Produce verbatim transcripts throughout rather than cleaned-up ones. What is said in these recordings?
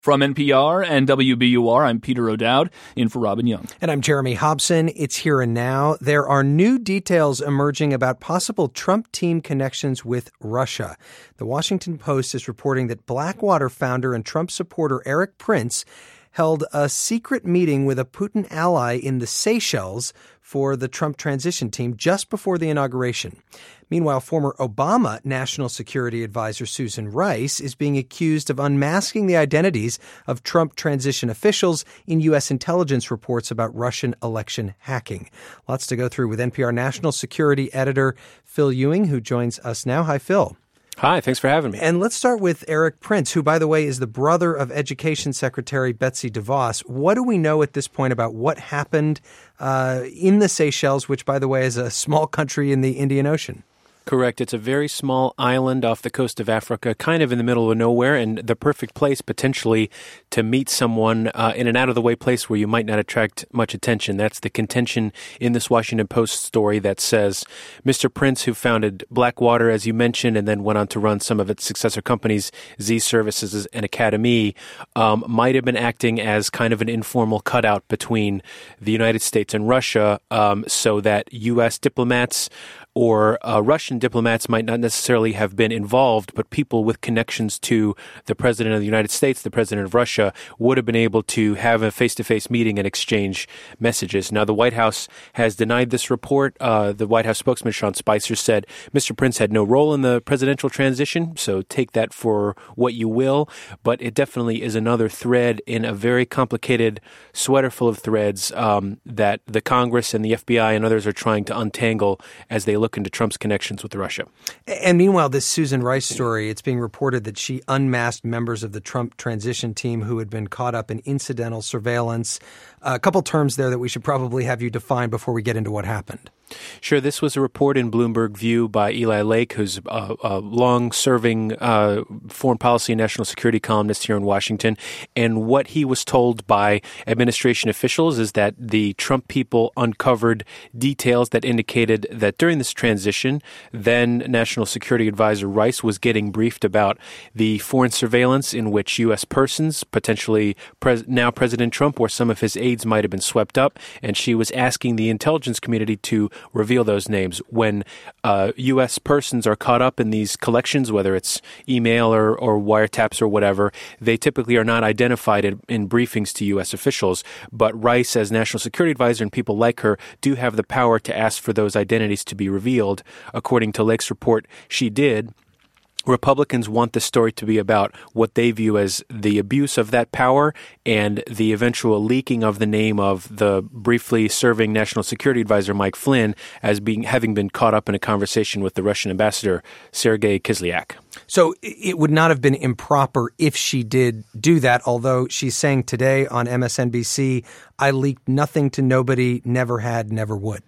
From N P R and W B U R, I'm Peter O'Dowd, in for Robin Young. And I'm Jeremy Hobson. It's Here and Now. There are new details emerging about possible Trump team connections with Russia. The Washington Post is reporting that Blackwater founder and Trump supporter Erik Prince held a secret meeting with a Putin ally in the Seychelles for the Trump transition team just before the inauguration. Meanwhile, former Obama National Security Advisor Susan Rice is being accused of unmasking the identities of Trump transition officials in U S intelligence reports about Russian election hacking. Lots to go through with N P R National Security Editor Phil Ewing, who joins us now. Hi, Phil. Hi, thanks for having me. And let's start with Erik Prince, who, by the way, is the brother of Education Secretary Betsy DeVos. What do we know at this point about what happened uh, in the Seychelles, which, by the way, is a small country in the Indian Ocean? Correct. It's a very small island off the coast of Africa, kind of in the middle of nowhere, and the perfect place potentially to meet someone uh, in an out-of-the-way place where you might not attract much attention. That's the contention in this Washington Post story that says Mister Prince, who founded Blackwater, as you mentioned, and then went on to run some of its successor companies, Z Services and Academy, um, might have been acting as kind of an informal cutout between the United States and Russia, um, so that U S diplomats or uh, Russian diplomats might not necessarily have been involved, but people with connections to the president of the United States, the president of Russia, would have been able to have a face-to-face meeting and exchange messages. Now, the White House has denied this report. Uh, the White House spokesman, Sean Spicer, said Mister Prince had no role in the presidential transition, so take that for what you will. But it definitely is another thread in a very complicated sweater full of threads um, that the Congress and the F B I and others are trying to untangle as they look into Trump's connections with Russia. And meanwhile, this Susan Rice story, it's being reported that she unmasked members of the Trump transition team who had been caught up in incidental surveillance. A couple terms there that we should probably have you define before we get into what happened. Sure. This was a report in Bloomberg View by Eli Lake, who's a, a long-serving uh, foreign policy and national security columnist here in Washington. And what he was told by administration officials is that the Trump people uncovered details that indicated that during this transition, then National Security Advisor Rice was getting briefed about the foreign surveillance in which U S persons, potentially pres- now President Trump or some of his aides, might have been swept up. And she was asking the intelligence community to reveal those names. When uh, U S persons are caught up in these collections, whether it's email or, or wiretaps or whatever, they typically are not identified in, in briefings to U S officials. But Rice, as National Security Advisor, and people like her do have the power to ask for those identities to be revealed. According to Lake's report, she did. Republicans want this story to be about what they view as the abuse of that power and the eventual leaking of the name of the briefly serving National Security Advisor Mike Flynn as being having been caught up in a conversation with the Russian ambassador Sergei Kislyak. So it would not have been improper if she did do that, although she's saying today on M S N B C, I leaked nothing to nobody, never had, never would.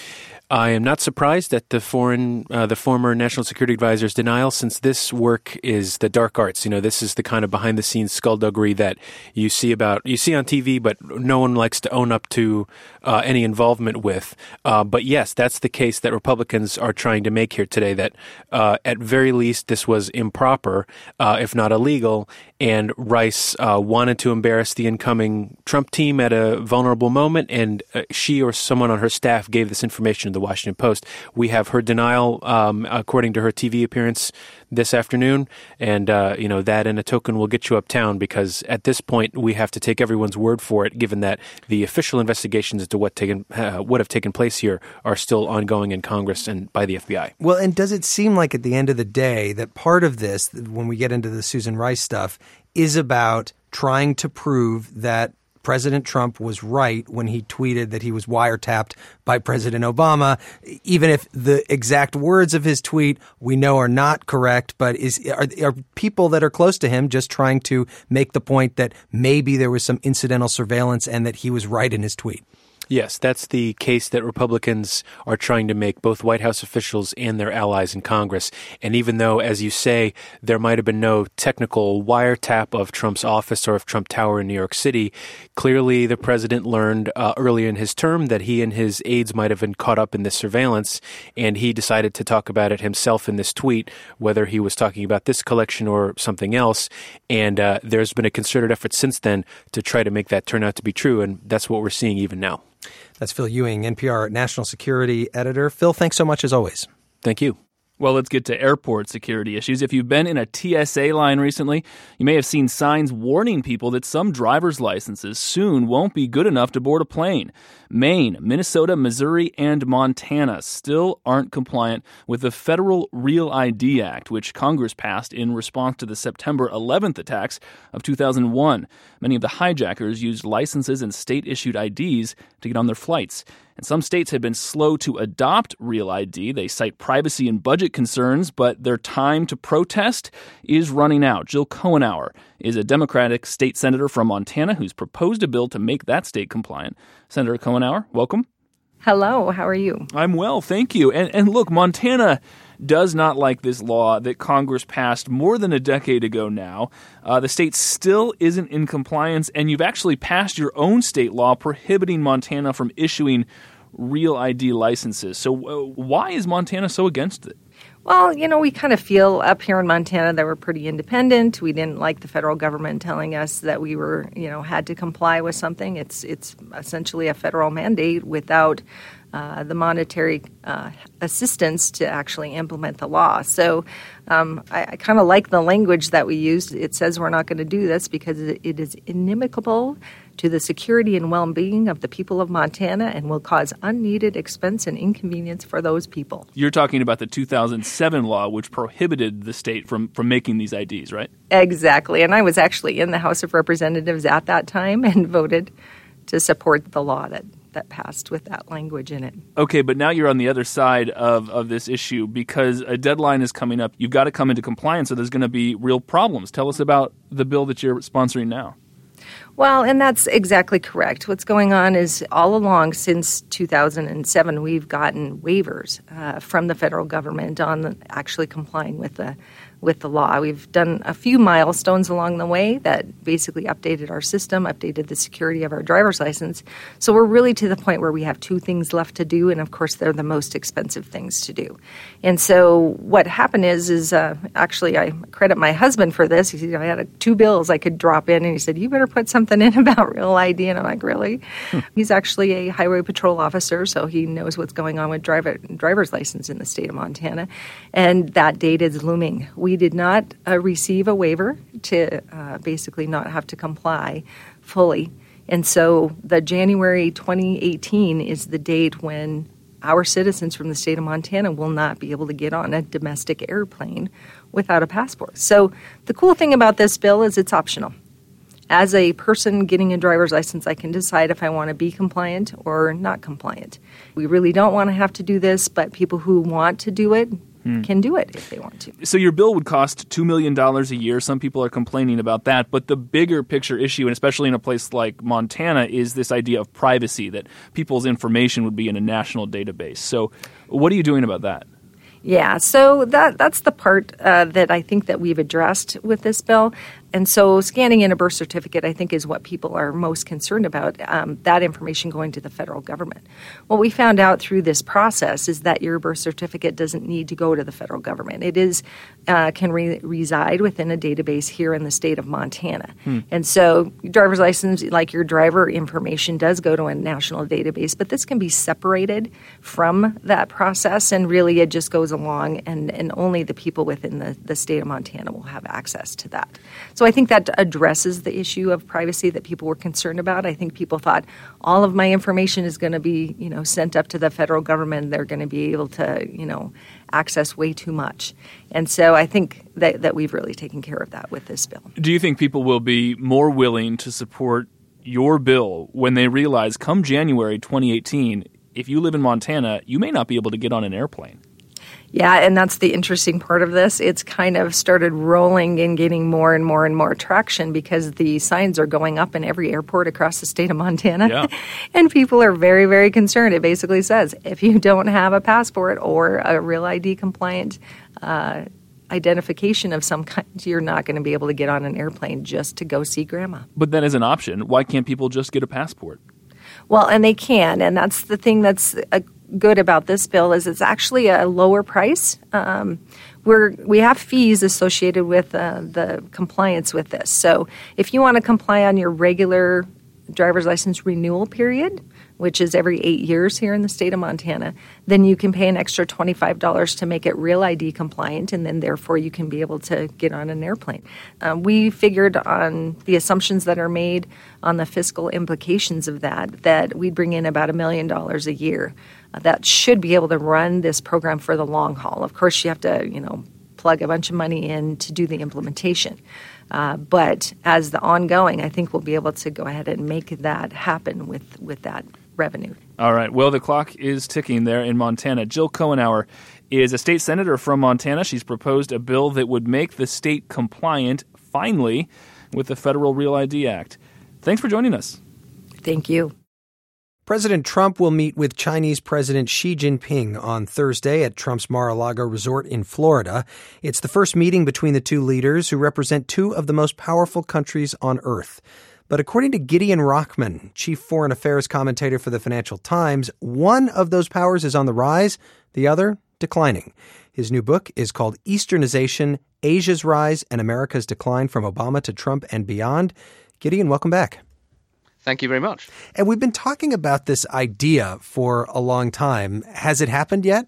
I am not surprised at the foreign, uh, the former National Security Advisor's denial, since this work is the dark arts. You know, this is the kind of behind-the-scenes skullduggery that you see about you see on T V, but no one likes to own up to uh, any involvement with. Uh, but yes, that's the case that Republicans are trying to make here today. That uh, at very least this was improper, uh, if not illegal. And Rice uh, wanted to embarrass the incoming Trump team at a vulnerable moment, and uh, she or someone on her staff gave this information to the Washington Post. We have her denial, um, according to her T V appearance this afternoon, and uh, you know that in a token will get you uptown, because at this point we have to take everyone's word for it, given that the official investigations as to what taken uh, would have taken place here are still ongoing in Congress and by the F B I. Well, and does it seem like at the end of the day that part of this, when we get into the Susan Rice stuff, is about trying to prove that President Trump was right when he tweeted that he was wiretapped by President Obama, even if the exact words of his tweet we know are not correct. But is are, are people that are close to him just trying to make the point that maybe there was some incidental surveillance and that he was right in his tweet? Yes, that's the case that Republicans are trying to make, both White House officials and their allies in Congress. And even though, as you say, there might have been no technical wiretap of Trump's office or of Trump Tower in New York City, clearly the president learned uh, early in his term that he and his aides might have been caught up in this surveillance, and he decided to talk about it himself in this tweet, whether he was talking about this collection or something else. And uh, there's been a concerted effort since then to try to make that turn out to be true, and that's what we're seeing even now. That's Phil Ewing, N P R National Security Editor. Phil, thanks so much as always. Thank you. Well, let's get to airport security issues. If you've been in a T S A line recently, you may have seen signs warning people that some driver's licenses soon won't be good enough to board a plane. Maine, Minnesota, Missouri, and Montana still aren't compliant with the Federal Real I D Act, which Congress passed in response to the September eleventh attacks of two thousand one. Many of the hijackers used licenses and state-issued I Ds to get on their flights. And some states have been slow to adopt Real I D. They cite privacy and budget concerns, but their time to protest is running out. Jill Cohenauer is a Democratic state senator from Montana who's proposed a bill to make that state compliant. Senator Cohenauer, welcome. Hello, how are you? I'm well, thank you. And, and look, Montana does not like this law that Congress passed more than a decade ago now. Uh, the state still isn't in compliance, and you've actually passed your own state law prohibiting Montana from issuing Real I D licenses. So uh, why is Montana so against it? Well, you know, we kind of feel up here in Montana that we're pretty independent. We didn't like the federal government telling us that we were, you know, had to comply with something. It's it's essentially a federal mandate without uh, the monetary uh, assistance to actually implement the law. So um, I, I kind of like the language that we used. It says we're not going to do this because it, it is inimical to the security and well-being of the people of Montana and will cause unneeded expense and inconvenience for those people. You're talking about the two thousand seven law, which prohibited the state from, from making these I Ds, right? Exactly. And I was actually in the House of Representatives at that time and voted to support the law that, that passed with that language in it. Okay, but now you're on the other side of, of this issue because a deadline is coming up. You've got to come into compliance, so there's going to be real problems. Tell us about the bill that you're sponsoring now. Well, and that's exactly correct. What's going on is all along since two thousand seven, we've gotten waivers uh, from the federal government on the, actually complying with the with the law. We've done a few milestones along the way that basically updated our system, updated the security of our driver's license. So we're really to the point where we have two things left to do, and of course they're the most expensive things to do. And so what happened is, is uh, actually I credit my husband for this. He said, I had a, two bills I could drop in, and he said, you better put something in about Real I D. And I'm like, really? Hmm. He's actually a highway patrol officer, so he knows what's going on with driver, driver's license in the state of Montana. And that date is looming. We did not uh, receive a waiver to uh, basically not have to comply fully. And so the January twenty eighteen is the date when our citizens from the state of Montana will not be able to get on a domestic airplane without a passport. So the cool thing about this bill is it's optional. As a person getting a driver's license, I can decide if I want to be compliant or not compliant. We really don't want to have to do this, but people who want to do it hmm. can do it if they want to. So your bill would cost two million dollars a year. Some people are complaining about that. But the bigger picture issue, and especially in a place like Montana, is this idea of privacy, that people's information would be in a national database. So what are you doing about that? Yeah, so that that's the part uh, that I think that we've addressed with this bill. And so scanning in a birth certificate, I think, is what people are most concerned about, um, that information going to the federal government. What we found out through this process is that your birth certificate doesn't need to go to the federal government. It is uh, can re- reside within a database here in the state of Montana. Hmm. And so your driver's license, like your driver information, does go to a national database, but this can be separated from that process, and really it just goes along, and, and only the people within the, the state of Montana will have access to that. So I think that addresses the issue of privacy that people were concerned about. I think people thought all of my information is going to be, you know, sent up to the federal government. They're going to be able to, you know, access way too much. And so I think that, that we've really taken care of that with this bill. Do you think people will be more willing to support your bill when they realize come January twenty eighteen, if you live in Montana, you may not be able to get on an airplane? Yeah, and that's the interesting part of this. It's kind of started rolling and getting more and more and more traction because the signs are going up in every airport across the state of Montana. Yeah. And people are very, very concerned. It basically says if you don't have a passport or a Real I D compliant uh, identification of some kind, you're not going to be able to get on an airplane just to go see grandma. But then as an option, why can't people just get a passport? Well, and they can, and that's the thing that's a good about this bill is it's actually a lower price. Um, we're we have fees associated with uh, the compliance with this. So if you want to comply on your regular driver's license renewal period, which is every eight years here in the state of Montana, then you can pay an extra twenty-five dollars to make it Real I D compliant, and then therefore you can be able to get on an airplane. Um, we figured on the assumptions that are made on the fiscal implications of that, that we'd bring in about a million dollars a year. Uh, that should be able to run this program for the long haul. Of course, you have to, you know, plug a bunch of money in to do the implementation. Uh, but as the ongoing, I think we'll be able to go ahead and make that happen with, with that revenue. All right. Well, the clock is ticking there in Montana. Jill Cohenauer is a state senator from Montana. She's proposed a bill that would make the state compliant, finally, with the Federal Real I D Act. Thanks for joining us. Thank you. President Trump will meet with Chinese President Xi Jinping on Thursday at Trump's Mar-a-Lago resort in Florida. It's the first meeting between the two leaders who represent two of the most powerful countries on earth. But according to Gideon Rachman, chief foreign affairs commentator for the Financial Times, one of those powers is on the rise, the other declining. His new book is called Easternization, Asia's Rise and America's Decline from Obama to Trump and Beyond. Gideon, welcome back. Thank you very much. And we've been talking about this idea for a long time. Has it happened yet?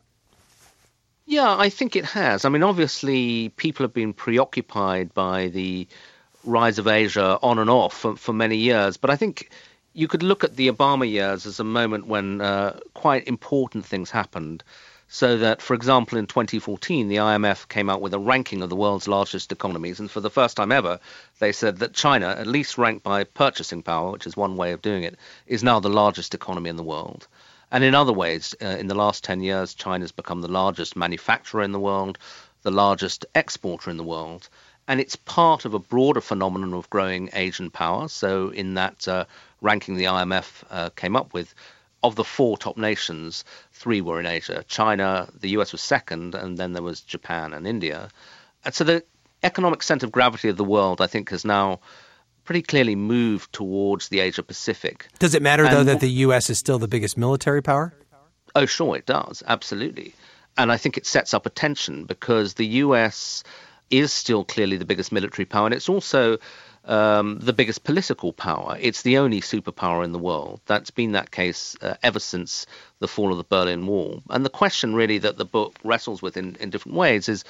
Yeah, I think it has. I mean, obviously, people have been preoccupied by the rise of Asia on and off for, for many years. But I think you could look at the Obama years as a moment when uh, quite important things happened. So that, for example, in twenty fourteen, the I M F came out with a ranking of the world's largest economies. And for the first time ever, they said that China, at least ranked by purchasing power, which is one way of doing it, is now the largest economy in the world. And in other ways, uh, in the last ten years, China's become the largest manufacturer in the world, the largest exporter in the world. And it's part of a broader phenomenon of growing Asian power. So in that uh, ranking the I M F uh, came up with, of the four top nations, three were in Asia. China, the U S was second, and then there was Japan and India. And so the economic center of gravity of the world, I think, has now pretty clearly moved towards the Asia-Pacific. Does it matter, and, though, that the U S is still the biggest military power? Oh, sure, it does. Absolutely. And I think it sets up a tension because the U S is still clearly the biggest military power, and it's also Um, the biggest political power. It's the only superpower in the world. That's been that case uh, ever since the fall of the Berlin Wall. And the question really that the book wrestles with in, in different ways is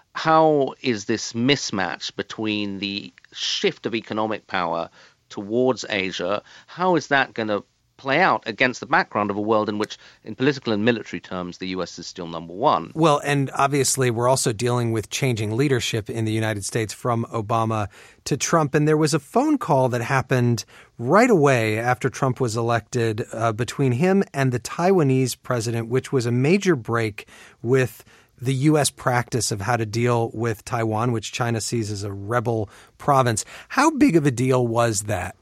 how is this mismatch between the shift of economic power towards Asia, how is that going to play out against the background of a world in which, in political and military terms, the U S is still number one? Well, and obviously we're also dealing with changing leadership in the United States from Obama to Trump. And there was a phone call that happened right away after Trump was elected uh, between him and the Taiwanese president, which was a major break with the U S practice of how to deal with Taiwan, which China sees as a rebel province. How big of a deal was that?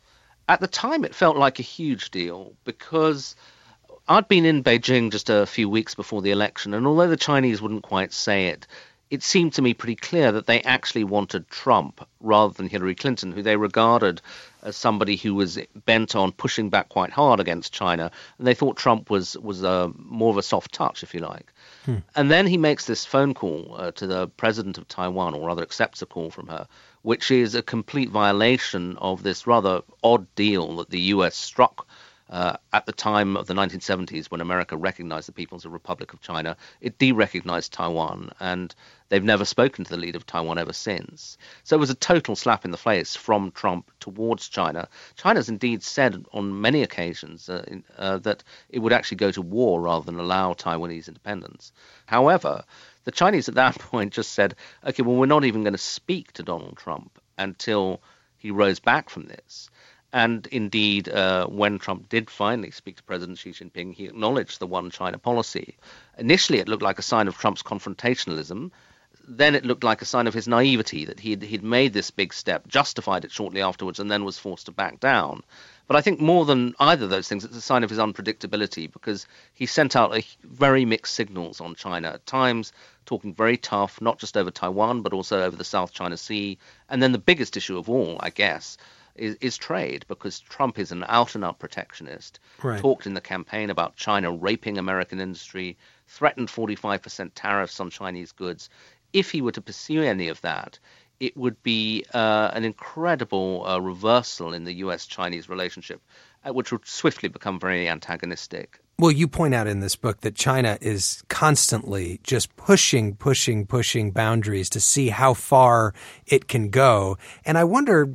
At the time, it felt like a huge deal because I'd been in Beijing just a few weeks before the election, and although the Chinese wouldn't quite say it, it seemed to me pretty clear that they actually wanted Trump rather than Hillary Clinton, who they regarded as somebody who was bent on pushing back quite hard against China, and they thought Trump was was a, more of a soft touch, if you like. Hmm. And then he makes this phone call uh, to the president of Taiwan, or rather accepts a call from her, which is a complete violation of this rather odd deal that the U S struck uh, at the time of the nineteen seventies when America recognized the People's Republic of China. It de-recognized Taiwan, and they've never spoken to the leader of Taiwan ever since. So it was a total slap in the face from Trump towards China. China's indeed said on many occasions uh, uh, that it would actually go to war rather than allow Taiwanese independence. However, the Chinese at that point just said, okay, well, we're not even going to speak to Donald Trump until he rose back from this. And indeed, uh, when Trump did finally speak to President Xi Jinping, he acknowledged the one China policy. Initially, it looked like a sign of Trump's confrontationalism. Then it looked like a sign of his naivety, that he'd, he'd made this big step, justified it shortly afterwards, and then was forced to back down. But I think more than either of those things, it's a sign of his unpredictability, because he sent out a very mixed signals on China, at times talking very tough, not just over Taiwan, but also over the South China Sea. And then the biggest issue of all, I guess, is, is trade, because Trump is an out-and-out protectionist, right. Talked in the campaign about China raping American industry, threatened forty-five percent tariffs on Chinese goods. If he were to pursue any of that, it would be uh, an incredible uh, reversal in the U S Chinese relationship, uh, which would swiftly become very antagonistic. Well, you point out in this book that China is constantly just pushing, pushing, pushing boundaries to see how far it can go. And I wonder,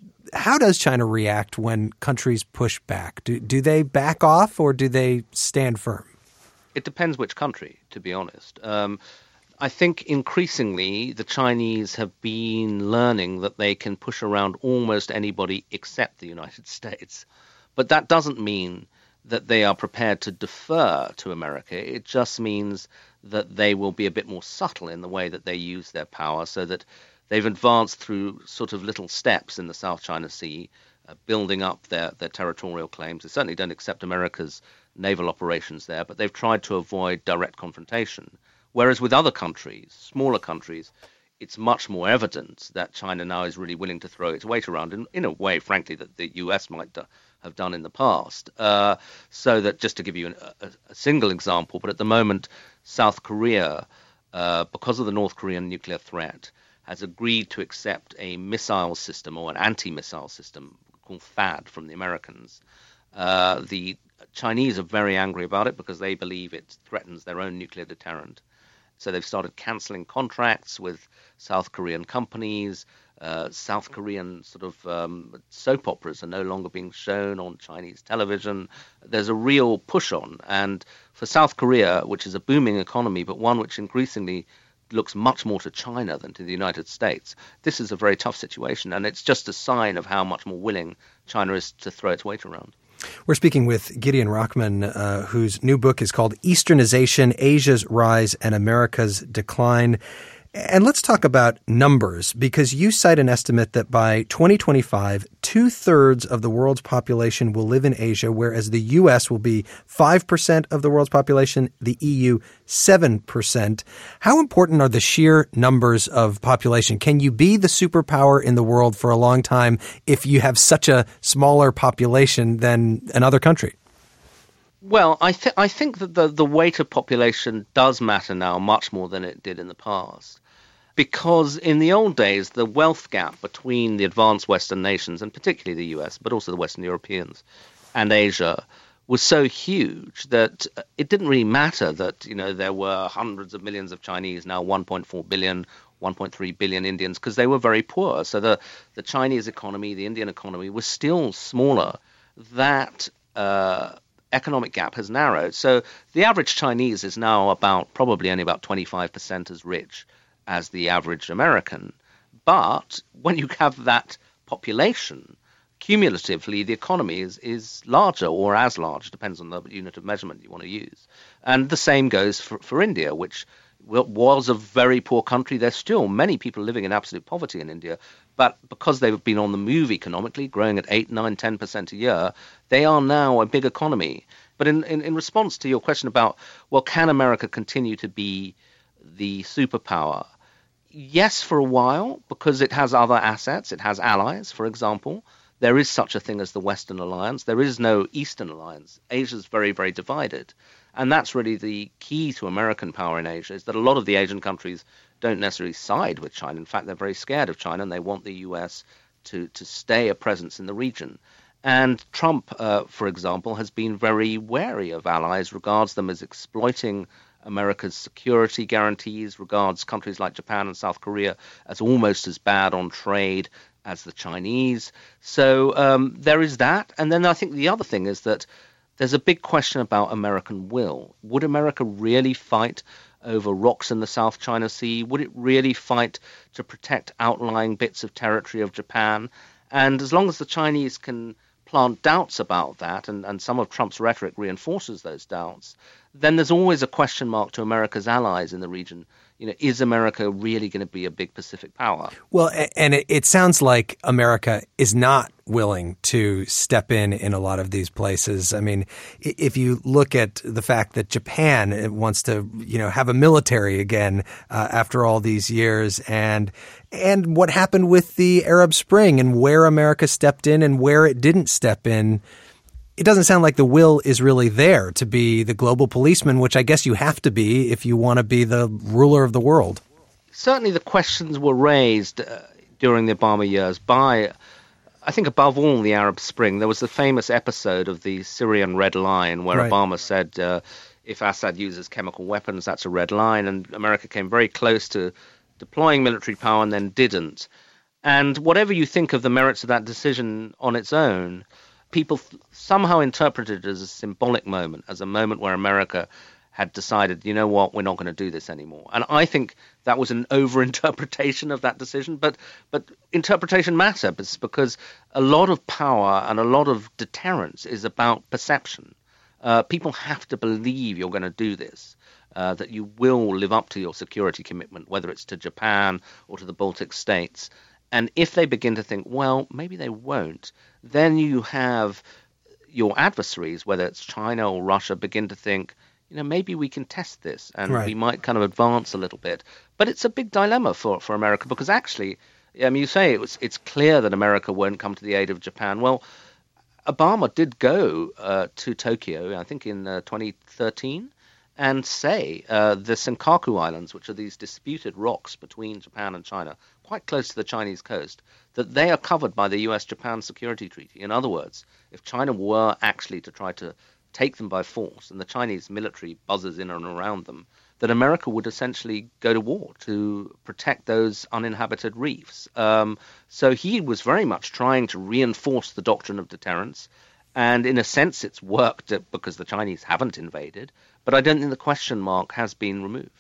how does China react when countries push back? Do, do they back off or do they stand firm? It depends which country, to be honest. Um, I think increasingly the Chinese have been learning that they can push around almost anybody except the United States. But that doesn't mean that they are prepared to defer to America. It just means that they will be a bit more subtle in the way that they use their power, so that they've advanced through sort of little steps in the South China Sea, uh, building up their, their territorial claims. They certainly don't accept America's naval operations there, but they've tried to avoid direct confrontation. Whereas with other countries, smaller countries, it's much more evident that China now is really willing to throw its weight around in, in a way, frankly, that the U S might do, have done in the past. Uh, so that, just to give you an, a, a single example, but at the moment, South Korea, uh, because of the North Korean nuclear threat, has agreed to accept a missile system or an anti-missile system called THAAD from the Americans. Uh, the Chinese are very angry about it because they believe it threatens their own nuclear deterrent. So they've started cancelling contracts with South Korean companies. Uh, South Korean sort of um, soap operas are no longer being shown on Chinese television. There's a real push on. And for South Korea, which is a booming economy, but one which increasingly looks much more to China than to the United States, this is a very tough situation. And it's just a sign of how much more willing China is to throw its weight around. We're speaking with Gideon Rachman, uh, whose new book is called Easternization, Asia's Rise and America's Decline. And let's talk about numbers, because you cite an estimate that by twenty twenty-five, two-thirds of the world's population will live in Asia, whereas the U S will be five percent of the world's population, the E U seven percent. How important are the sheer numbers of population? Can you be the superpower in the world for a long time if you have such a smaller population than another country? Well, I, th- I think that the, the weight of population does matter now much more than it did in the past. Because in the old days, the wealth gap between the advanced Western nations, and particularly the U S, but also the Western Europeans and Asia, was so huge that it didn't really matter that, you know, there were hundreds of millions of Chinese, now one point four billion, one point three billion Indians, because they were very poor. So the, the Chinese economy, the Indian economy, was still smaller. That uh, economic gap has narrowed. So the average Chinese is now about probably only about twenty-five percent as rich as the average American. But when you have that population, cumulatively the economy is, is larger or as large, depends on the unit of measurement you want to use. And the same goes for, for India, which was a very poor country. There's still many people living in absolute poverty in India, but because they've been on the move economically, growing at eight, nine, ten percent a year, they are now a big economy. But in, in, in response to your question about, well, can America continue to be the superpower? Yes, for a while, because it has other assets. It has allies, for example. There is such a thing as the Western Alliance. There is no Eastern Alliance. Asia's very, very divided. And that's really the key to American power in Asia, is that a lot of the Asian countries don't necessarily side with China. In fact, they're very scared of China, and they want the U S to, to stay a presence in the region. And Trump, uh, for example, has been very wary of allies, regards them as exploiting America's security guarantees, regards countries like Japan and South Korea as almost as bad on trade as the Chinese. So um, there is that. And then I think the other thing is that there's a big question about American will. Would America really fight over rocks in the South China Sea? Would it really fight to protect outlying bits of territory of Japan? And as long as the Chinese can plant doubts about that, and, and some of Trump's rhetoric reinforces those doubts, then there's always a question mark to America's allies in the region. You know, is America really going to be a big Pacific power? Well, and it, it sounds like America is not willing to step in in a lot of these places. I mean, if you look at the fact that Japan wants to, you know, have a military again uh, after all these years, and and what happened with the Arab Spring and where America stepped in and where it didn't step in, it doesn't sound like the will is really there to be the global policeman, which I guess you have to be if you want to be the ruler of the world. Certainly the questions were raised uh, during the Obama years by, I think above all, the Arab Spring. There was the famous episode of the Syrian Red Line where right. Obama said, uh, if Assad uses chemical weapons, that's a red line. And America came very close to deploying military power and then didn't. And whatever you think of the merits of that decision on its own, people somehow interpreted it as a symbolic moment, as a moment where America had decided, you know what, we're not going to do this anymore. And I think that was an overinterpretation of that decision. But but interpretation matters because a lot of power and a lot of deterrence is about perception. Uh, people have to believe you're going to do this, uh, that you will live up to your security commitment, whether it's to Japan or to the Baltic states. And if they begin to think, well, maybe they won't, then you have your adversaries, whether it's China or Russia, begin to think, you know, maybe we can test this and right. we might kind of advance a little bit. But it's a big dilemma for, for America because actually, I mean, you say it was, it's clear that America won't come to the aid of Japan. Well, Obama did go uh, to Tokyo, I think in uh, twenty thirteen, and say uh, the Senkaku Islands, which are these disputed rocks between Japan and China, quite close to the Chinese coast, that they are covered by the U S Japan Security Treaty. In other words, if China were actually to try to take them by force and the Chinese military buzzes in and around them, that America would essentially go to war to protect those uninhabited reefs. Um, so he was very much trying to reinforce the doctrine of deterrence. And in a sense, it's worked because the Chinese haven't invaded. But I don't think the question mark has been removed.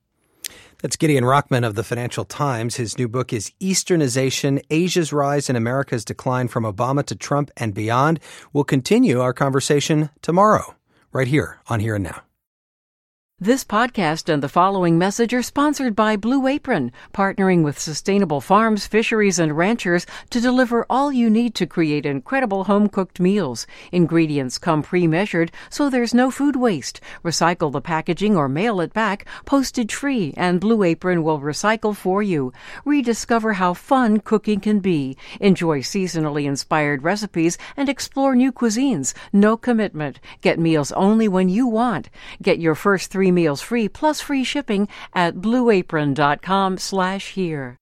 That's Gideon Rachman of the Financial Times. His new book is Easternization, Asia's Rise and America's Decline from Obama to Trump and Beyond. We'll continue our conversation tomorrow, right here on Here and Now. This podcast and the following message are sponsored by Blue Apron, partnering with sustainable farms, fisheries, and ranchers to deliver all you need to create incredible home-cooked meals. Ingredients come pre-measured, so there's no food waste. Recycle the packaging or mail it back, postage-free, and Blue Apron will recycle for you. Rediscover how fun cooking can be. Enjoy seasonally inspired recipes and explore new cuisines. No commitment. Get meals only when you want. Get your first three meals free plus free shipping at blueapron.com slash here.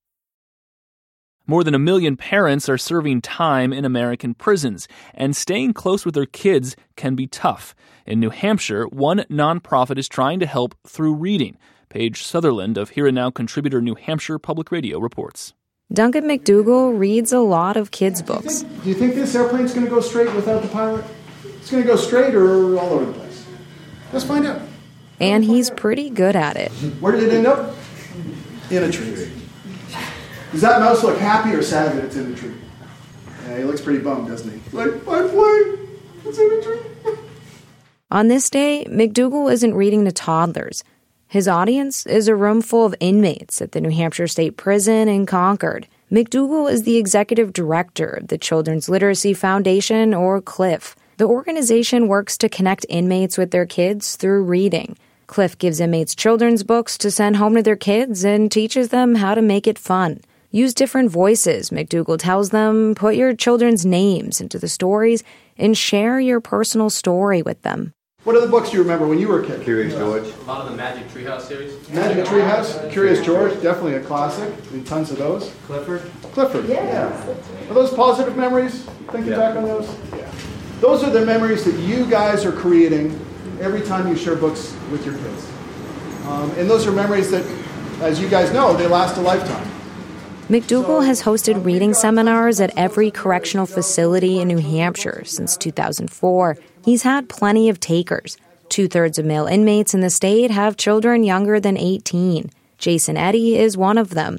More than a million parents are serving time in American prisons, and staying close with their kids can be tough. In New Hampshire, one nonprofit is trying to help through reading. Paige Sutherland of Here and Now contributor New Hampshire Public Radio reports. Duncan McDougall reads a lot of kids' books. Do you think, do you think this airplane's going to go straight without the pilot? It's going to go straight or all over the place? Let's find out. And he's pretty good at it. Where did it end up? In a tree. Does that mouse look happy or sad that it's in the tree? Yeah, he looks pretty bummed, doesn't he? Like, my plane, it's in a tree. On this day, McDougall isn't reading to toddlers. His audience is a room full of inmates at the New Hampshire State Prison in Concord. McDougall is the executive director of the Children's Literacy Foundation, or CLIF. The organization works to connect inmates with their kids through reading. CLIF gives inmates children's books to send home to their kids and teaches them how to make it fun. Use different voices, McDougall tells them. Put your children's names into the stories and share your personal story with them. What other books do you remember when you were a kid? Curious George. A lot of the Magic Treehouse series. Magic Treehouse, Curious George, definitely a classic. And tons of those. Clifford. Clifford, yeah. yeah. Are those positive memories? Thinking yeah. back on those? Yeah. Those are the memories that you guys are creating every time you share books with your kids. Um, and those are memories that, as you guys know, they last a lifetime. McDougall has hosted reading seminars at every correctional facility in New Hampshire since two thousand four. He's had plenty of takers. Two-thirds of male inmates in the state have children younger than eighteen. Jason Eddy is one of them.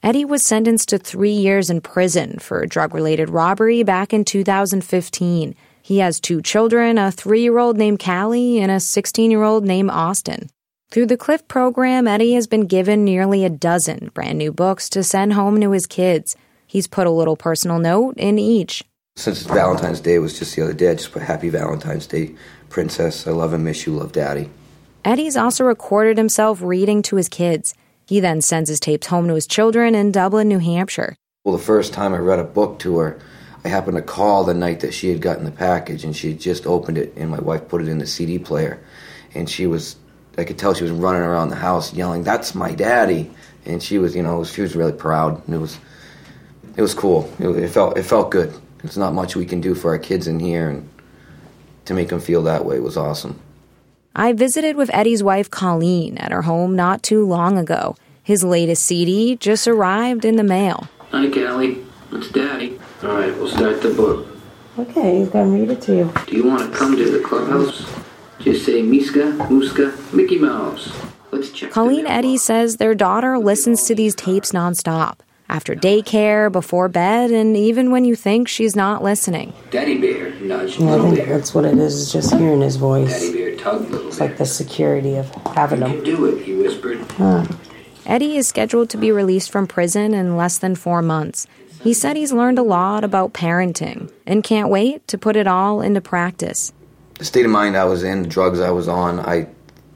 Eddie was sentenced to three years in prison for a drug-related robbery back in two thousand fifteen. He has two children, a three-year-old named Callie and a sixteen-year-old named Austin. Through the CLIF program, Eddie has been given nearly a dozen brand new books to send home to his kids. He's put a little personal note in each. Since Valentine's Day was just the other day, I just put Happy Valentine's Day, Princess. I love and miss you, love Daddy. Eddie's also recorded himself reading to his kids. He then sends his tapes home to his children in Dublin, New Hampshire. Well, the first time I read a book to her, I happened to call the night that she had gotten the package, and she had just opened it, and my wife put it in the C D player. And she was, I could tell she was running around the house yelling, "That's my daddy!" And she was, you know, she was really proud. And it was, it was cool. It, it felt, it felt good. There's not much we can do for our kids in here, and to make them feel that way was awesome. I visited with Eddie's wife, Colleen, at her home not too long ago. His latest C D just arrived in the mail. Hi, Callie. It's Daddy. All right, we'll start the book. Okay, he's going to read it to you. Do you want to come to the clubhouse? Just say Miska, Muska, Mickey Mouse. Let's check. Colleen Eddy says their daughter listens to these tapes nonstop. After daycare, before bed, and even when you think she's not listening. Daddy Bear nudged yeah, Little I think Bear. That's what it is, is just hearing his voice. Daddy Bear tugged Little It's Bear. like the security of having You him. can do it, he whispered. Huh. Eddie is scheduled to be released from prison in less than four months. He said he's learned a lot about parenting and can't wait to put it all into practice. The state of mind I was in, the drugs I was on, I,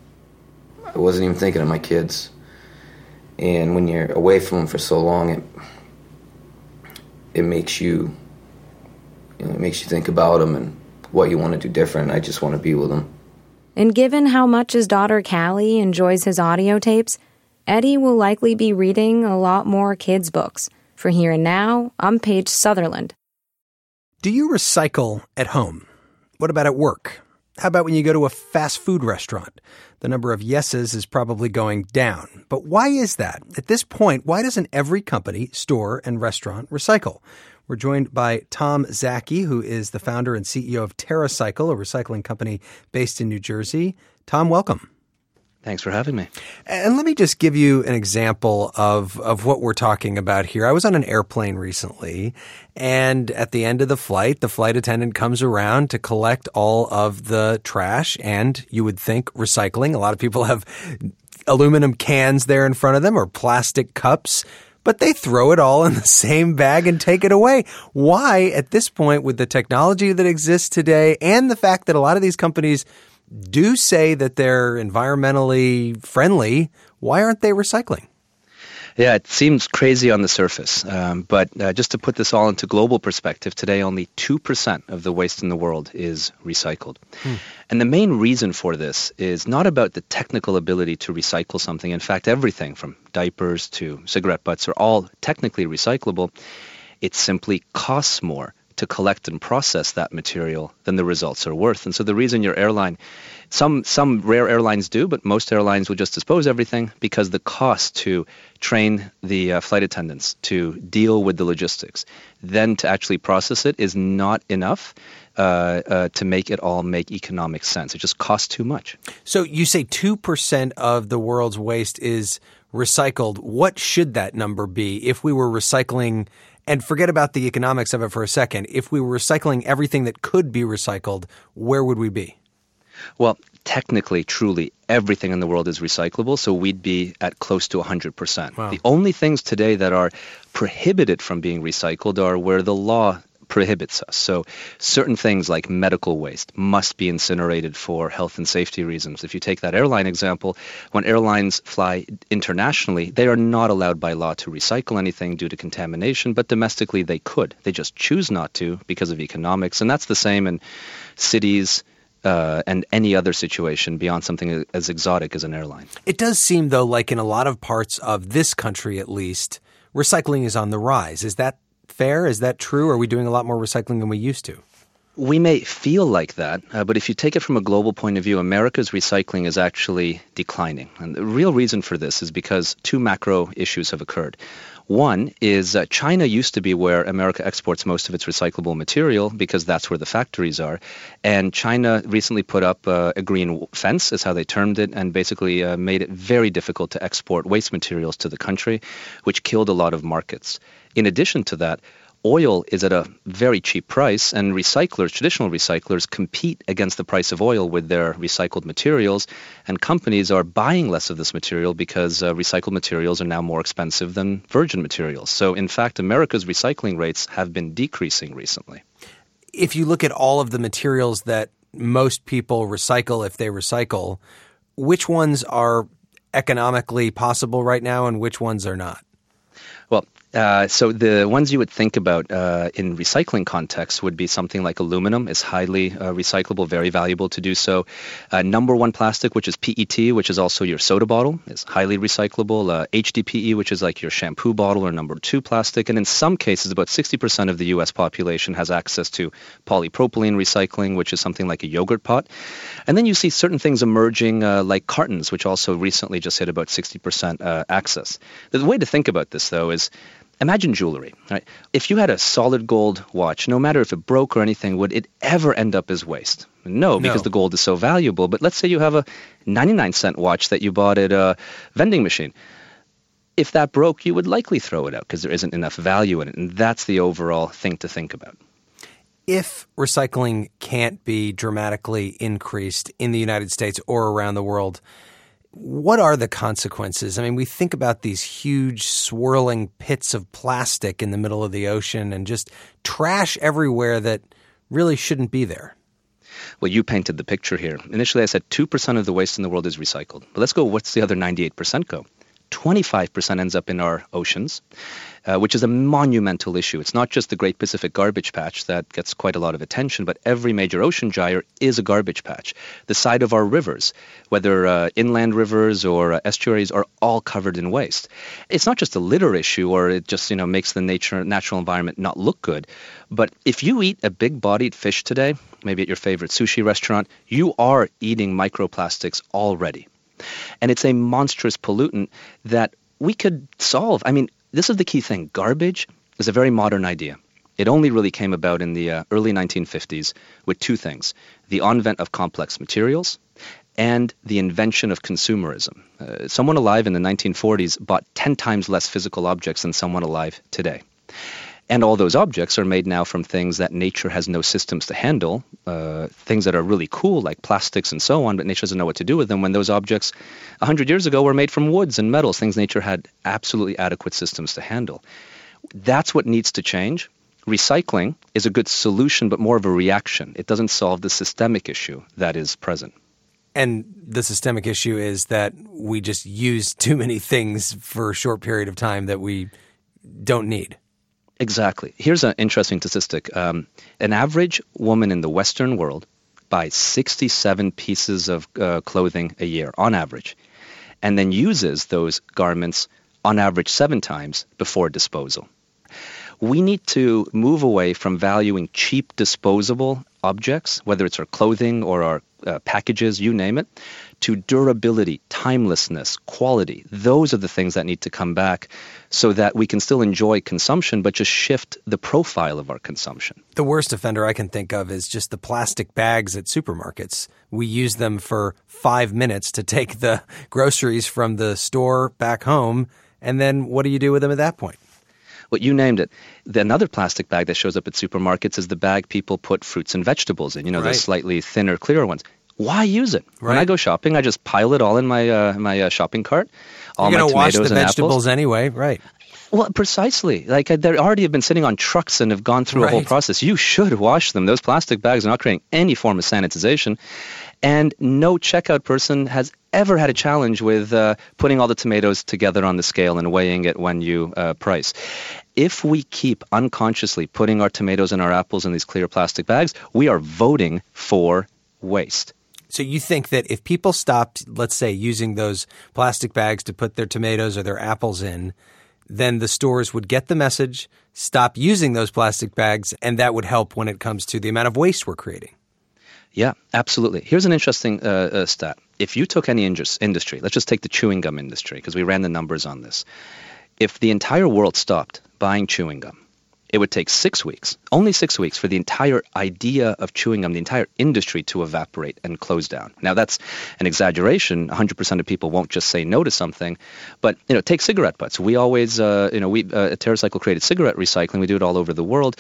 I wasn't even thinking of my kids. And when you're away from them for so long, it it makes you, you know, it makes you think about them and what you want to do different. I just want to be with them. And given how much his daughter Callie enjoys his audio tapes, Eddie will likely be reading a lot more kids' books. For Here and Now, I'm Paige Sutherland. Do you recycle at home? What about at work? How about when you go to a fast food restaurant? The number of yeses is probably going down. But why is that? At this point, why doesn't every company, store, and restaurant recycle? We're joined by Tom Zaki, who is the founder and C E O of TerraCycle, a recycling company based in New Jersey. Tom, welcome. Thanks for having me. And let me just give you an example of, of what we're talking about here. I was on an airplane recently, and at the end of the flight, the flight attendant comes around to collect all of the trash, and you would think recycling. A lot of people have aluminum cans there in front of them or plastic cups, but they throw it all in the same bag and take it away. Why, at this point, with the technology that exists today and the fact that a lot of these companies do say that they're environmentally friendly, why aren't they recycling? Yeah, it seems crazy on the surface, um, but uh, just to put this all into global perspective, today only two percent of the waste in the world is recycled. Hmm. And the main reason for this is not about the technical ability to recycle something. In fact, everything from diapers to cigarette butts are all technically recyclable. It simply costs more to collect and process that material than the results are worth. And so the reason your airline, some some rare airlines do, but most airlines will just dispose everything because the cost to train the uh, flight attendants to deal with the logistics, then to actually process it is not enough uh, uh, to make it all make economic sense. It just costs too much. So you say two percent of the world's waste is recycled. What should that number be if we were recycling? And forget about the economics of it for a second. If we were recycling everything that could be recycled, where would we be? Well, technically, truly, everything in the world is recyclable, so we'd be at close to one hundred percent. Wow. The only things today that are prohibited from being recycled are where the law prohibits us. So certain things like medical waste must be incinerated for health and safety reasons. If you take that airline example, when airlines fly internationally, they are not allowed by law to recycle anything due to contamination, but domestically they could. They just choose not to because of economics. And that's the same in cities uh, and any other situation beyond something as exotic as an airline. It does seem, though, like in a lot of parts of this country at least, recycling is on the rise. Is that fair? Is that true? Are we doing a lot more recycling than we used to? We may feel like that, uh, but if you take it from a global point of view, America's recycling is actually declining. And the real reason for this is because two macro issues have occurred. One is uh, China used to be where America exports most of its recyclable material because that's where the factories are. And China recently put up uh, a green fence, is how they termed it, and basically uh, made it very difficult to export waste materials to the country, which killed a lot of markets. In addition to that, oil is at a very cheap price, and recyclers, traditional recyclers, compete against the price of oil with their recycled materials, and companies are buying less of this material because uh, recycled materials are now more expensive than virgin materials. So, in fact, America's recycling rates have been decreasing recently. If you look at all of the materials that most people recycle, if they recycle, which ones are economically possible right now and which ones are not? Well, Uh, so the ones you would think about uh, in recycling context would be something like aluminum is highly uh, recyclable, very valuable to do so. Uh, number one plastic, which is P E T, which is also your soda bottle, is highly recyclable. Uh, H D P E, which is like your shampoo bottle, or number two plastic. And in some cases, about sixty percent of the U S population has access to polypropylene recycling, which is something like a yogurt pot. And then you see certain things emerging uh, like cartons, which also recently just hit about sixty percent uh, access. The way to think about this, though, is imagine jewelry, right? If you had a solid gold watch, no matter if it broke or anything, would it ever end up as waste? No, because No. the gold is so valuable. But let's say you have a ninety-nine cent watch that you bought at a vending machine. If that broke, you would likely throw it out because there isn't enough value in it. And that's the overall thing to think about. If recycling can't be dramatically increased in the United States or around the world, what are the consequences? I mean, we think about these huge swirling pits of plastic in the middle of the ocean and just trash everywhere that really shouldn't be there. Well, you painted the picture here. Initially, I said two percent of the waste in the world is recycled. But let's go, what's the other ninety-eight percent go? twenty-five percent ends up in our oceans, uh, which is a monumental issue. It's not just the Great Pacific Garbage Patch that gets quite a lot of attention, but every major ocean gyre is a garbage patch. The side of our rivers, whether uh, inland rivers or uh, estuaries, are all covered in waste. It's not just a litter issue, or it just, you know, makes the nature natural environment not look good. But if you eat a big-bodied fish today, maybe at your favorite sushi restaurant, you are eating microplastics already. And it's a monstrous pollutant that we could solve. I mean, this is the key thing. Garbage is a very modern idea. It only really came about in the uh, early nineteen fifties with two things: the advent of complex materials and the invention of consumerism. Uh, someone alive in the nineteen forties bought ten times less physical objects than someone alive today. And all those objects are made now from things that nature has no systems to handle, uh, things that are really cool like plastics and so on, but nature doesn't know what to do with them, when those objects one hundred years ago were made from woods and metals, things nature had absolutely adequate systems to handle. That's what needs to change. Recycling is a good solution, but more of a reaction. It doesn't solve the systemic issue that is present. And the systemic issue is that we just use too many things for a short period of time that we don't need. Exactly. Here's an interesting statistic. Um, an average woman in the Western world buys sixty-seven pieces of uh, clothing a year, on average, and then uses those garments on average seven times before disposal. We need to move away from valuing cheap disposable objects, whether it's our clothing or our uh, packages, you name it, to durability, timelessness, quality. Those are the things that need to come back so that we can still enjoy consumption, but just shift the profile of our consumption. The worst offender I can think of is just the plastic bags at supermarkets. We use them for five minutes to take the groceries from the store back home, and then what do you do with them at that point? Well, you named it. The, another plastic bag that shows up at supermarkets is the bag people put fruits and vegetables in, you know, Right. those slightly thinner, clearer ones. Why use it? When Right. I go shopping, I just pile it all in my uh, my uh, shopping cart. All You're my going to wash tomatoes the and vegetables apples. anyway, right? Well, precisely. Like uh, they already have been sitting on trucks and have gone through a whole Right. process. You should wash them. Those plastic bags are not creating any form of sanitization. And no checkout person has ever had a challenge with uh, putting all the tomatoes together on the scale and weighing it when you uh, price. If we keep unconsciously putting our tomatoes and our apples in these clear plastic bags, we are voting for waste. So you think that if people stopped, let's say, using those plastic bags to put their tomatoes or their apples in, then the stores would get the message, stop using those plastic bags, and that would help when it comes to the amount of waste we're creating. Yeah, absolutely. Here's an interesting uh, uh, stat. If you took any indus- industry, let's just take the chewing gum industry, because we ran the numbers on this. if the entire world stopped buying chewing gum, it would take six weeks, only six weeks, for the entire idea of chewing gum, the entire industry to evaporate and close down. Now, that's an exaggeration. one hundred percent of people won't just say no to something. But, you know, take cigarette butts. We always, uh, you know, we uh, at TerraCycle created cigarette recycling. We do it all over the world.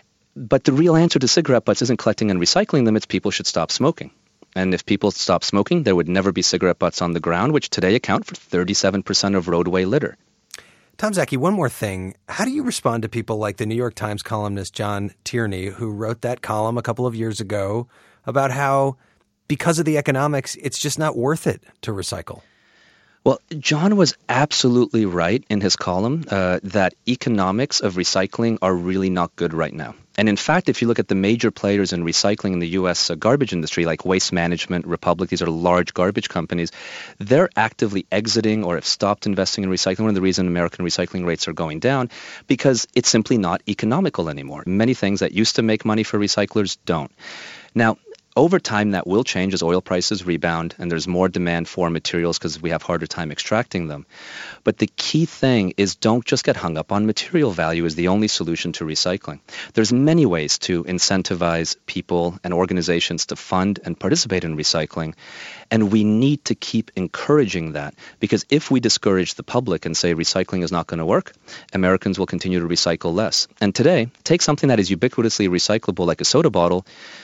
But the real answer to cigarette butts isn't collecting and recycling them. It's people should stop smoking. And if people stop smoking, there would never be cigarette butts on the ground, which today account for thirty-seven percent of roadway litter. Tom Szaky, one more thing. How do you respond to people like the New York Times columnist John Tierney, who wrote that column a couple of years ago about how, because of the economics, it's just not worth it to recycle? Well, John was absolutely right in his column uh, that economics of recycling are really not good right now. And in fact, if you look at the major players in recycling in the U S uh, garbage industry, like Waste Management, Republic, these are large garbage companies, they're actively exiting or have stopped investing in recycling. One of the reasons American recycling rates are going down, because it's simply not economical anymore. Many things that used to make money for recyclers don't. Now, over time, that will change as oil prices rebound and there's more demand for materials because we have harder time extracting them. But the key thing is don't just get hung up on material value as the only solution to recycling. There's many ways to incentivize people and organizations to fund and participate in recycling. And we need to keep encouraging that, because if we discourage the public and say recycling is not going to work, Americans will continue to recycle less. And today, take something that is ubiquitously recyclable like a soda bottle.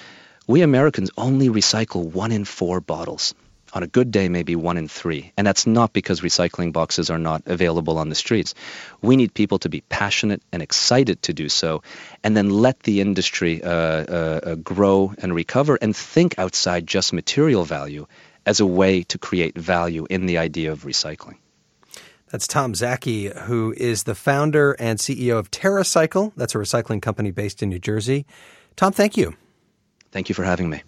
We Americans only recycle one in four bottles. On a good day, maybe one in three. And that's not because recycling boxes are not available on the streets. We need people to be passionate and excited to do so, and then let the industry uh, uh, uh, grow and recover and think outside just material value as a way to create value in the idea of recycling. That's Tom Szaky, who is the founder and C E O of TerraCycle. That's a recycling company based in New Jersey. Tom, thank you. Thank you for having me.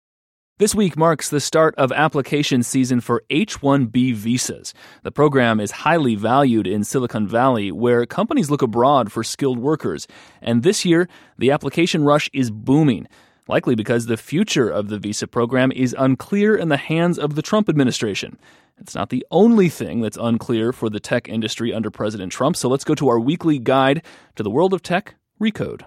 This week marks the start of application season for H one B visas. The program is highly valued in Silicon Valley, where companies look abroad for skilled workers. And this year, the application rush is booming, likely because the future of the visa program is unclear in the hands of the Trump administration. It's not the only thing that's unclear for the tech industry under President Trump, so let's go to our weekly guide to the world of tech, Recode.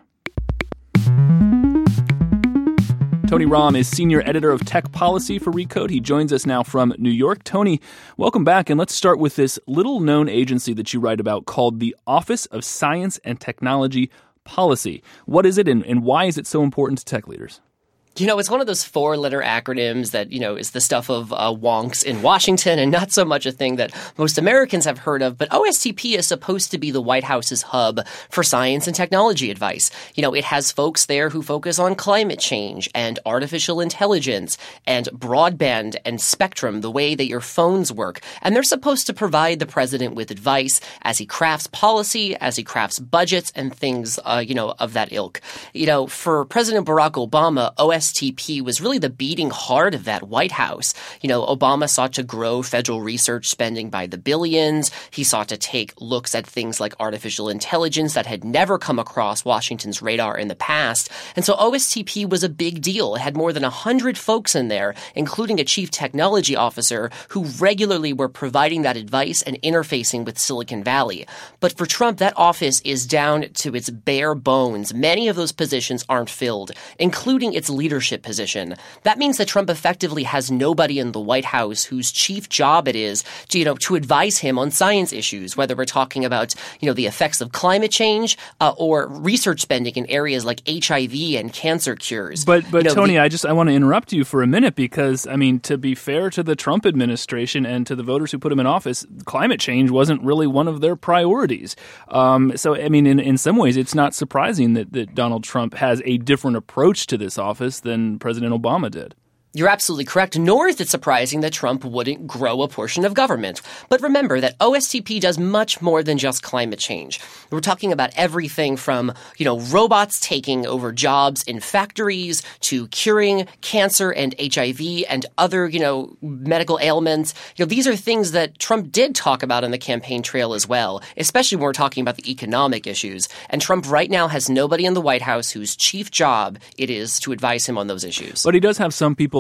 Tony Romm is senior editor of tech policy for Recode. He joins us now from New York. Tony, welcome back. And let's start with this little-known agency that you write about called the Office of Science and Technology Policy. What is it, and, and why is it so important to tech leaders? You know, it's one of those four-letter acronyms that, you know, is the stuff of uh, wonks in Washington and not so much a thing that most Americans have heard of. But O S T P is supposed to be the White House's hub for science and technology advice. You know, it has folks there who focus on climate change and artificial intelligence and broadband and spectrum, the way that your phones work. And they're supposed to provide the president with advice as he crafts policy, as he crafts budgets and things, uh, you know, of that ilk. You know, for President Barack Obama, O S T P was really the beating heart of that White House. You know, Obama sought to grow federal research spending by the billions. He sought to take looks at things like artificial intelligence that had never come across Washington's radar in the past. And so O S T P was a big deal. It had more than one hundred folks in there, including a chief technology officer who regularly were providing that advice and interfacing with Silicon Valley. But for Trump, that office is down to its bare bones. Many of those positions aren't filled, including its leadership leadership position. That means that Trump effectively has nobody in the White House whose chief job it is to, you know, to advise him on science issues, whether we're talking about, you know, the effects of climate change uh, or research spending in areas like H I V and cancer cures. But, but you know, Tony, the, I just I want to interrupt you for a minute because, I mean, to be fair to the Trump administration and to the voters who put him in office, climate change wasn't really one of their priorities. Um, so, I mean, in, in some ways, it's not surprising that, that Donald Trump has a different approach to this office than President Obama did. You're absolutely correct, nor is it surprising that Trump wouldn't grow a portion of government. But remember that O S T P does much more than just climate change. We're talking about everything from, you know, robots taking over jobs in factories to curing cancer and H I V and other, you know, medical ailments. You know, these are things that Trump did talk about on the campaign trail as well, especially when we're talking about the economic issues. And Trump right now has nobody in the White House whose chief job it is to advise him on those issues. But he does have some people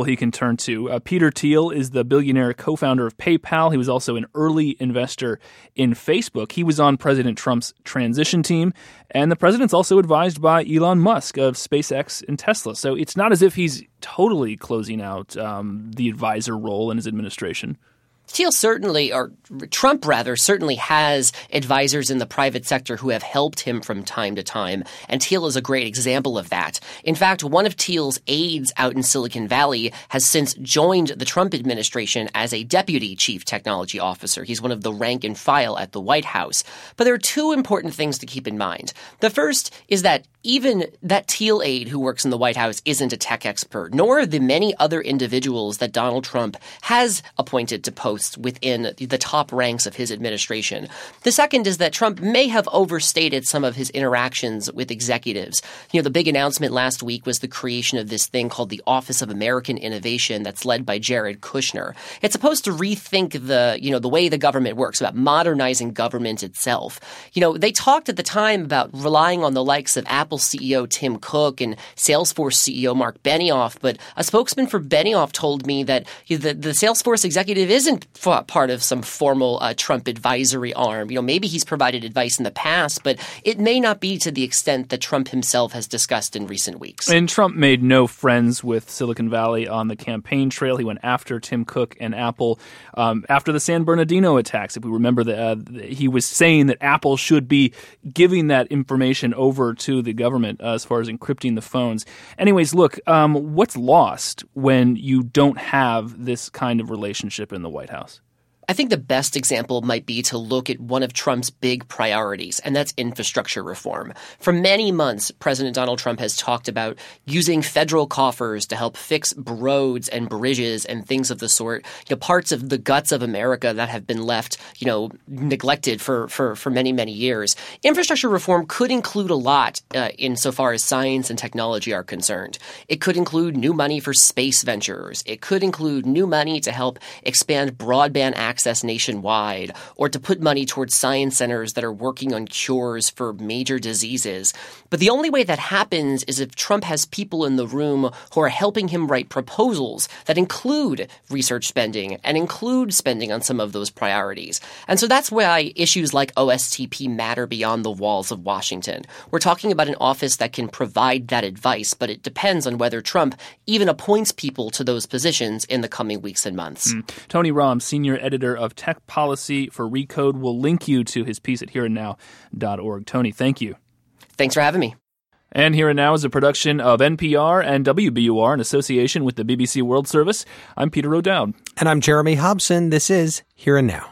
people he can turn to. Uh, Peter Thiel is the billionaire co-founder of PayPal. He was also an early investor in Facebook. He was on President Trump's transition team, and the president's also advised by Elon Musk of SpaceX and Tesla. So it's not as if he's totally closing out um, the advisor role in his administration. Thiel certainly, or Trump rather, certainly has advisors in the private sector who have helped him from time to time, and Thiel is a great example of that. In fact, one of Thiel's aides out in Silicon Valley has since joined the Trump administration as a deputy chief technology officer. He's one of the rank and file at the White House. But there are two important things to keep in mind. The first is that even that Thiel aide who works in the White House isn't a tech expert, nor are the many other individuals that Donald Trump has appointed to posts within the top ranks of his administration. The second is that Trump may have overstated some of his interactions with executives. You know, the big announcement last week was the creation of this thing called the Office of American Innovation that's led by Jared Kushner. It's supposed to rethink the, you know, the way the government works, about modernizing government itself. You know, they talked at the time about relying on the likes of Apple C E O Tim Cook and Salesforce C E O Mark Benioff, but a spokesman for Benioff told me that the, the Salesforce executive isn't f- part of some formal uh, Trump advisory arm. You know, maybe he's provided advice in the past, but it may not be to the extent that Trump himself has discussed in recent weeks. And Trump made no friends with Silicon Valley on the campaign trail. He went after Tim Cook and Apple um, after the San Bernardino attacks. If we remember, that uh, he was saying that Apple should be giving that information over to the government uh, as far as encrypting the phones. Anyways, look, um, what's lost when you don't have this kind of relationship in the White House? I think the best example might be to look at one of Trump's big priorities, and that's infrastructure reform. For many months, President Donald Trump has talked about using federal coffers to help fix roads and bridges and things of the sort, you know, parts of the guts of America that have been left, you know, neglected for, for, for many, many years. Infrastructure reform could include a lot uh, insofar as science and technology are concerned. It could include new money for space ventures. It could include new money to help expand broadband access access nationwide, or to put money towards science centers that are working on cures for major diseases. But the only way that happens is if Trump has people in the room who are helping him write proposals that include research spending and include spending on some of those priorities. And so that's why issues like O S T P matter beyond the walls of Washington. We're talking about an office that can provide that advice, but it depends on whether Trump even appoints people to those positions in the coming weeks and months. Mm. Tony Romm, senior editor of Tech Policy for Recode, will link you to his piece at here and now dot org. Tony, thank you. Thanks for having me. And Here and Now is a production of N P R and W B U R in association with the B B C World Service. I'm Peter O'Dowd. And I'm Jeremy Hobson. This is Here and Now.